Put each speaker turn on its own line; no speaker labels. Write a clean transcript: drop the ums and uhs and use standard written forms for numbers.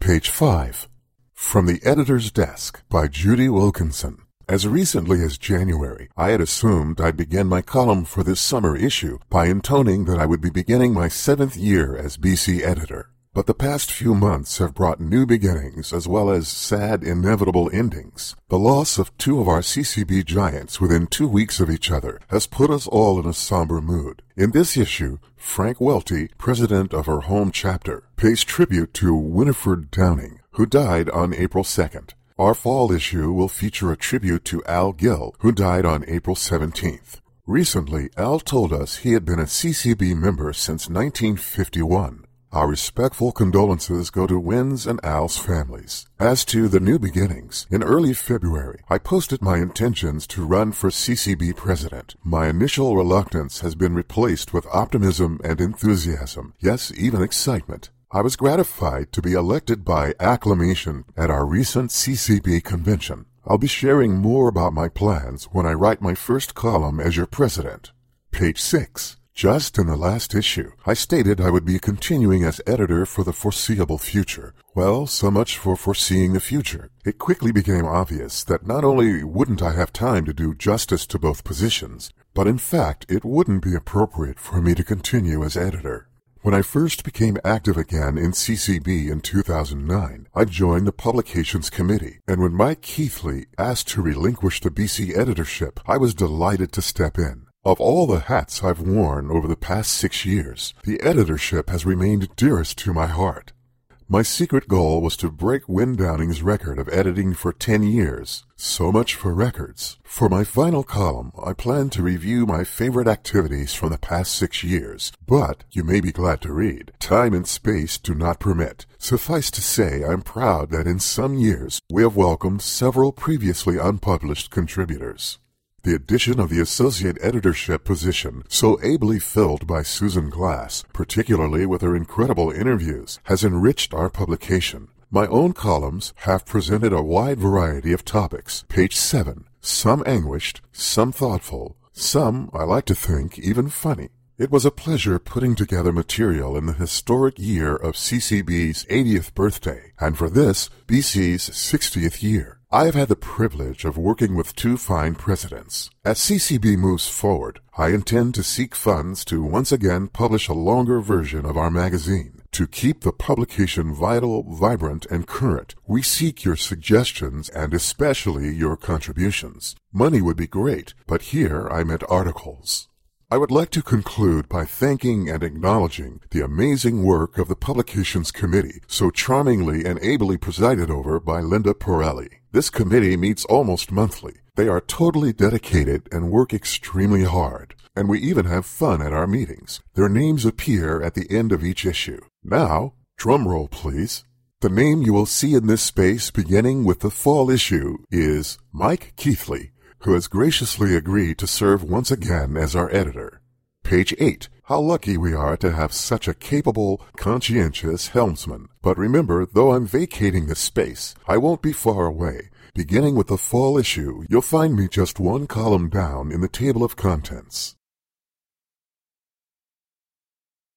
Page 5. From the Editor's Desk by Judy Wilkinson. As recently as January, I had assumed I'd begin my column for this summer issue by intoning that I would be beginning my 7th year as BC editor. But the past few months have brought new beginnings as well as sad, inevitable endings. The loss of two of our CCB giants within 2 weeks of each other has put us all in a somber mood. In this issue, Frank Welty, president of her home chapter, pays tribute to Winifred Downing, who died on April 2nd. Our fall issue will feature a tribute to Al Gill, who died on April 17th. Recently, Al told us he had been a CCB member since 1951. Our respectful condolences go to Wynn's and Al's families. As to the new beginnings, in early February, I posted my intentions to run for CCB president. My initial reluctance has been replaced with optimism and enthusiasm, yes, even excitement. I was gratified to be elected by acclamation at our recent CCB convention. I'll be sharing more about my plans when I write my first column as your president. Page 6. Just in the last issue, I stated I would be continuing as editor for the foreseeable future. Well, so much for foreseeing the future. It quickly became obvious that not only wouldn't I have time to do justice to both positions, but in fact it wouldn't be appropriate for me to continue as editor. When I first became active again in CCB in 2009, I joined the Publications Committee, and when Mike Keithley asked to relinquish the BC editorship, I was delighted to step in. Of all the hats I've worn over the past 6 years, the editorship has remained dearest to my heart. My secret goal was to break Wynn Downing's record of editing for 10 years. So much for records. For my final column, I plan to review my favorite activities from the past 6 years. But, you may be glad to read, time and space do not permit. Suffice to say, I'm proud that in some years we have welcomed several previously unpublished contributors. The addition of the associate editorship position, so ably filled by Susan Glass, particularly with her incredible interviews, has enriched our publication. My own columns have presented a wide variety of topics. Page 7. Some anguished, some thoughtful, some, I like to think, even funny. It was a pleasure putting together material in the historic year of CCB's 80th birthday, and for this, BC's 60th year. I have had the privilege of working with two fine presidents. As CCB moves forward, I intend to seek funds to once again publish a longer version of our magazine. To keep the publication vital, vibrant, and current, we seek your suggestions and especially your contributions. Money would be great, but here I meant articles. I would like to conclude by thanking and acknowledging the amazing work of the Publications Committee, so charmingly and ably presided over by Linda Porelli. This committee meets almost monthly. They are totally dedicated and work extremely hard, and we even have fun at our meetings. Their names appear at the end of each issue. Now, drum roll please. The name you will see in this space beginning with the fall issue is Mike Keithley, who has graciously agreed to serve once again as our editor. Page 8. How lucky we are to have such a capable, conscientious helmsman. But remember, though I'm vacating this space, I won't be far away. Beginning with the fall issue, you'll find me just one column down in the table of contents.